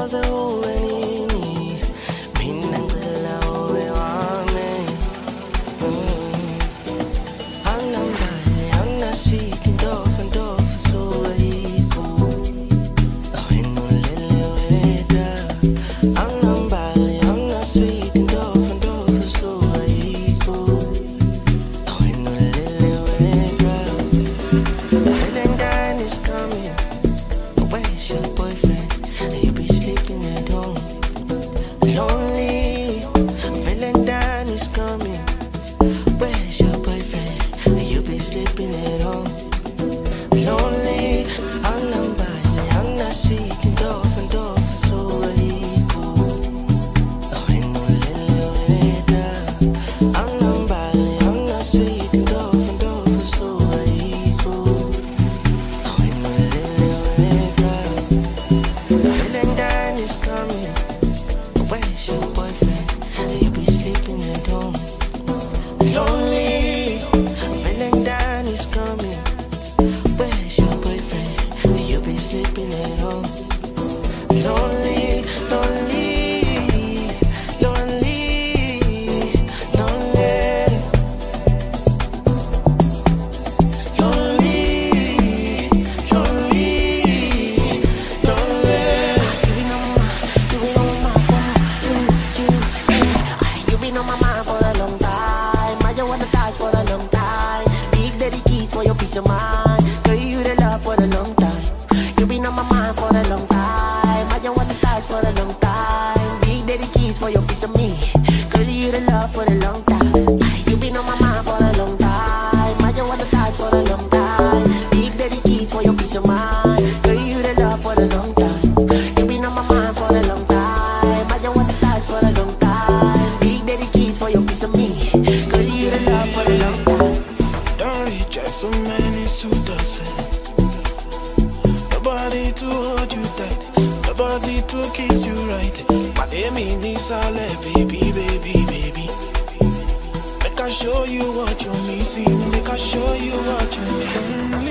ngichaze uwenini mina ngicela ube wami Anambali anasweet ndofu ndofu suwayiku Awinulele weda Anambali anasweet ndofu ndofu suwayiku Awinulele weda The Valentine is coming Where's your boyfriend? You be sleeping at home Lonely Valentine is coming Where's your boyfriend? You be sleeping at home Lonely Anambali anasweet ndofu ndofu suwayiku Awinulele weda Anambali anasweet ndofu ndofu suwayiku Awinulele weda Valentine is coming Where's your boyfriend? You be sleeping at home Lonely Valentine is coming Where's your boyfriend? You be sleeping at home Lonely, lonely, lonely, lonely Lonely, lonely, lonely You been on my mind for a long time. I just wanna touch for a long time. Big daddy keys for your peace of mind. Girl, you the love for a long time. You been on my mind for a long time. I just wanna touch for a long time. Big daddy keys for your piece of me. Girl, you the love for a long time. You been on my mind for a long time. I just wanna touch for a long time. Big daddy keys for your peace of mind. Girl, you the love for a long time. You been on my mind for a long time. I just wanna touch for a long time. Big daddy keys for your piece of me. Girl, you the love for a long time. Don't reject so many suitors Nobody to hold you tight Nobody to kiss you right My name is Sale, baby, baby, baby Make I show you what you're missing Make I show you what you're missing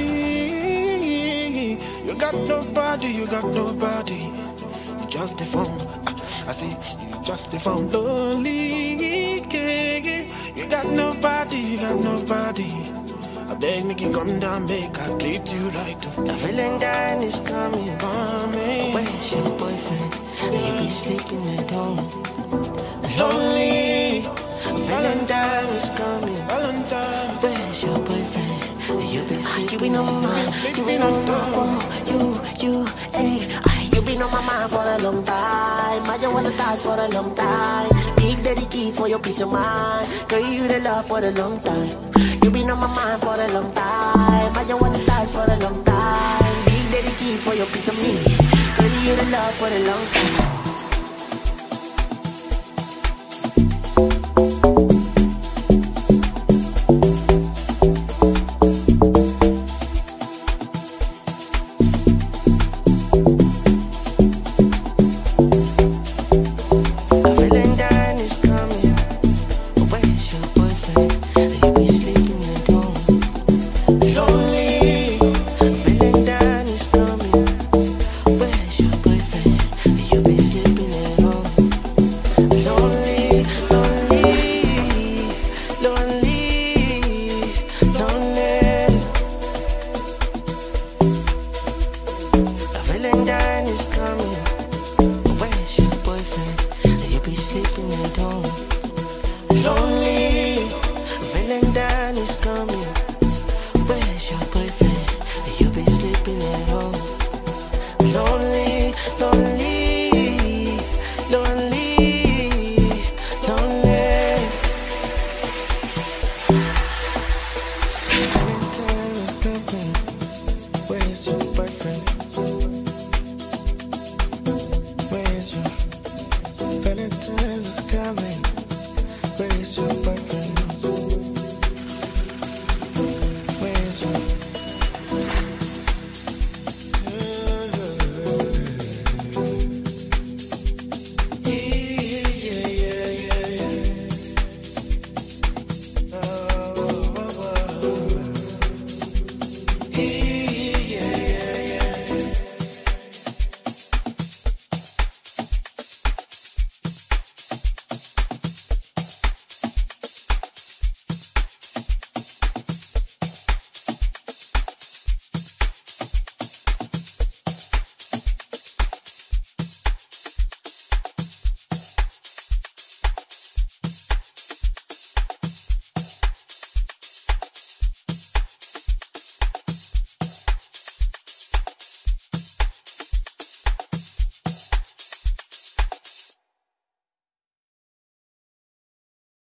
You got nobody, you got nobody You just a phone I say, you just a phone lonely You got nobody, you got nobody I beg make you come down, make I treat you right The Valentine is coming Where's your boyfriend? You be sleeping at home Lonely Valentine is coming Where's your boyfriend? You be sleeping at home You been on my mind, you, you been on my mind for a long time. I just wanna touch for a long time. Big daddy keys for your peace of mind. Girl, you the love for a long time. You been on my mind for a long time. I just wanna touch for a long time. Big daddy keys for your piece of me. Girl, you the love for a long time. The Valentine is coming Where's your boyfriend? You be sleeping at home Lonely Valentine is coming Where's your boyfriend? You be sleeping at home Lonely, lonely, lonely, lonely The Valentine is coming Where's your boyfriend? You be sleeping at home Lonely Valentine is coming Where's your boyfriend? You be sleeping at home